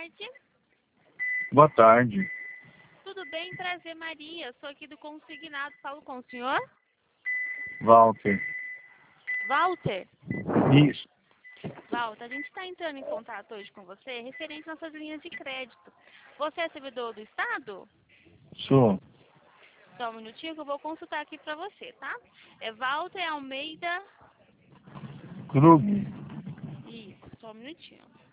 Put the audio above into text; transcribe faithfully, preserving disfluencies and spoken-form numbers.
tarde. Boa tarde. Tudo bem? Prazer, Maria. Sou aqui do consignado. Falo com o senhor? Walter. Walter? Isso. Walter, a gente está entrando em contato hoje com você referente às nossas linhas de crédito. Você é servidor do Estado? Sou. Só um minutinho que eu vou consultar aqui para você, tá? É Walter Almeida. Krug. Isso, só um minutinho.